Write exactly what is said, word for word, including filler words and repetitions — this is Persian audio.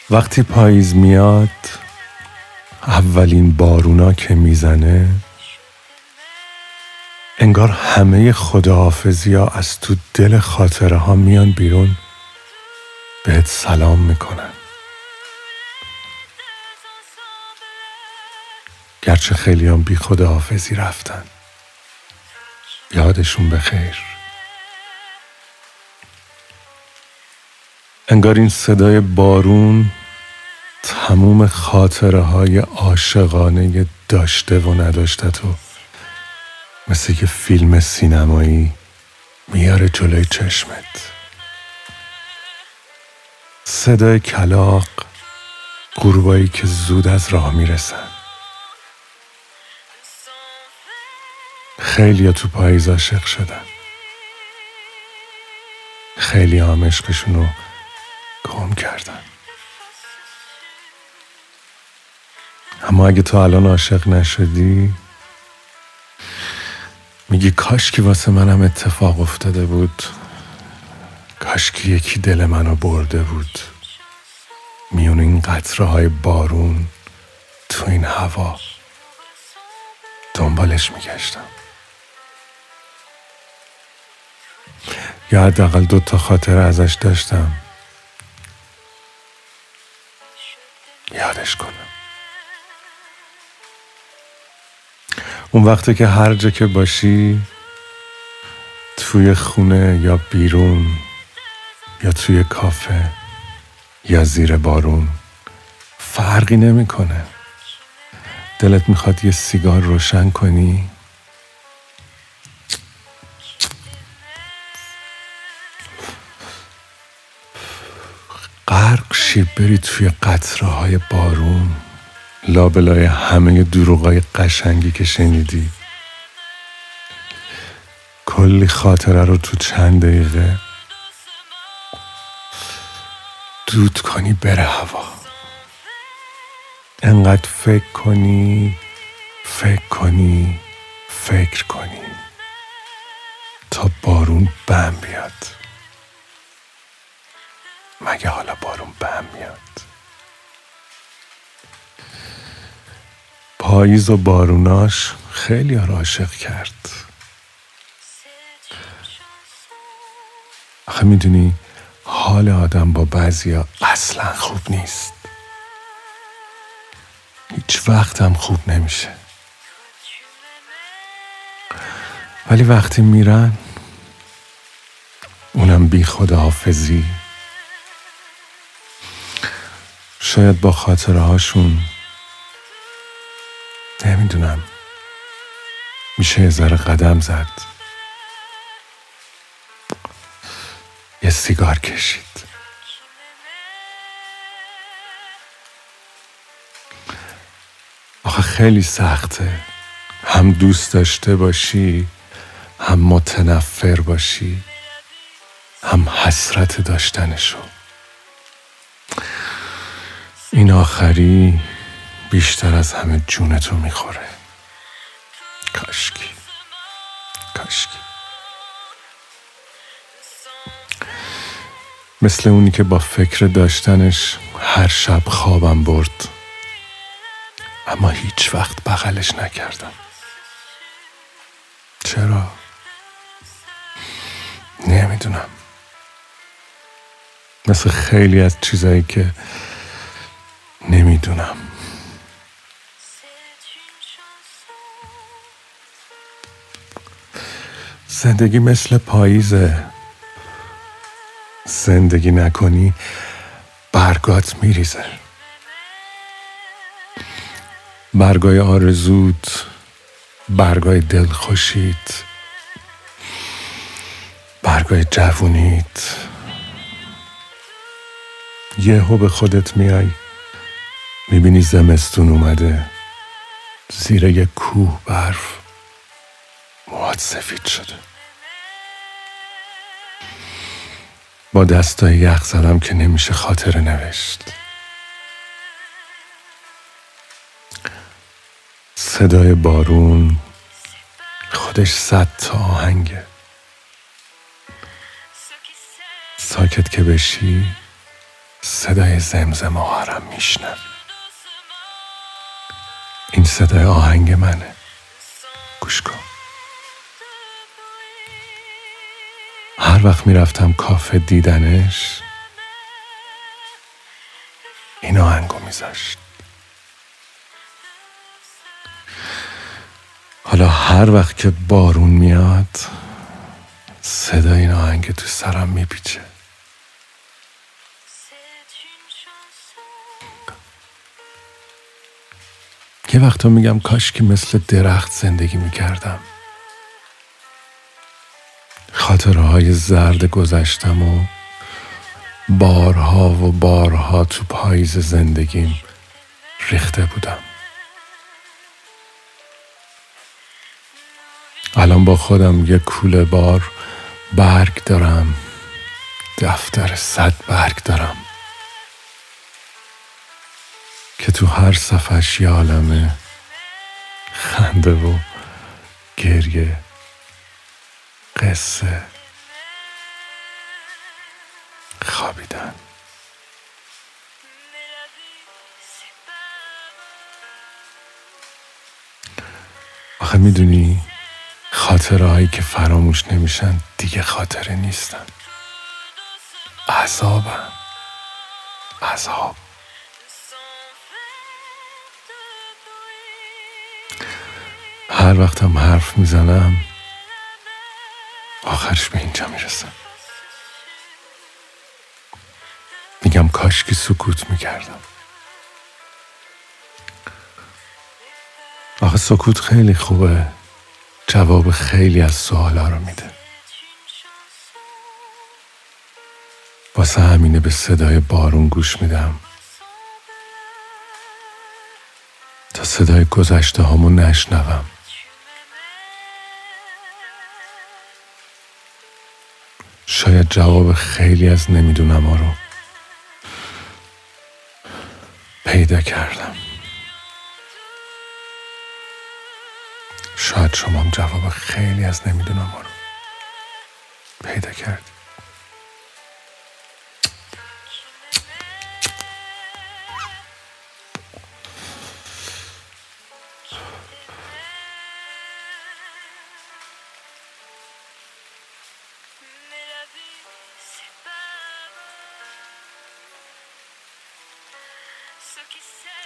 وقتی پاییز میاد، اولین بارونا که میزنه، انگار همه خداحافظی ها از تو دل خاطره ها میان بیرون، بهت سلام میکنن. گرچه خیلی هم بی خداحافظی رفتن، یادشون بخیر. انگار این صدای بارون تموم خاطره های عاشقانه داشته و نداشته تو مثل یه فیلم سینمایی میاره جلوی چشمت. صدای کلاغ، غروبایی که زود از راه میرسن. خیلی ها تو پاییز عاشق شدن، خیلی هم عشقشونو گم کردن. اما اگه تو الان عاشق نشدی، میگی کاش که واسه منم اتفاق افتاده بود، کاش که یکی دل منو برده بود. میون این قطره های بارون تو این هوا دنبالش میگشتم. یا حداقل دو تا خاطره ازش داشتم یادش کنم. اون وقته که هر جا که باشی، توی خونه یا بیرون یا توی کافه یا زیر بارون، فرقی نمیکنه. دلت میخواد یه سیگار روشن کنی، غرق شی بری توی قطره های بارون، لابلای همه دروغای قشنگی که شنیدی، کلی خاطره رو تو چند دقیقه دود کنی بره هوا. انقدر فکر کنی فکر کنی فکر کنی تا بارون بم بیاد. مگه حالا بارون بم میاد؟ پاییز و باروناش خیلی ها را عاشق کرد. آخه میدونی حال آدم با بعضیا اصلا خوب نیست، هیچ وقت هم خوب نمیشه. ولی وقتی میرن، اونم بی خداحافظی، شاید با خاطره هاشون، نمیدونم، میشه یه ذره قدم زد، یه سیگار کشید. آخه خیلی سخته هم دوست داشته باشی، هم متنفر باشی، هم حسرت داشتنشو. این آخری بیشتر از همه جونتو میخوره. کاشکی کاشکی مثل اونی که با فکر داشتنش هر شب خوابم برد، اما هیچ وقت بغلش نکردم. چرا؟ نمیدونم. مثل خیلی از چیزایی که نمیدونم. زندگی مثل پاییزه. زندگی نکنی برگات میریزه. برگای آرزوت، برگای دلخوشیت، برگای جوونیت. یهو به خودت میای، میبینی زمستون اومده، زیر یک کوه برف، موهات سفید شده. با دستای یخ زدم که نمیشه خاطره نوشت. صدای بارون خودش صد تا صدای زمزمه ها رو میشنوی. این صدای آهنگ منه، گوش کن. هر وقت میرفتم کافه دیدنش این آهنگو میذاشت. حالا هر وقت که بارون میاد صدای این آهنگ تو سرم میپیچه. یه وقتا میگم کاش که مثل درخت زندگی میکردم. خاطره های زرد گذشتم و بارها و بارها تو پاییز زندگیم ریخته بودم. الان با خودم یه کوله بار برگ دارم، دفتر صد برگ دارم که تو هر صفحش یه عالمه خنده و گریه، قصه، خوابیدن. آخه میدونی خاطره هایی که فراموش نمیشن دیگه خاطره نیستن، عذابن، عذاب. هر وقتم حرف میزنم آخرش به اینجا میرسم. میگم کاش که سکوت میکردم. آخه سکوت خیلی خوبه، جواب خیلی از سوالا رو میده. واسه همینه به صدای بارون گوش میدم تا صدای گذشته هامو نشنوم. شاید جواب خیلی از نمیدونم ها رو پیدا کردم. شاید شما هم جواب خیلی از نمیدونم ها رو پیدا کردید. Ceux qui s'aiment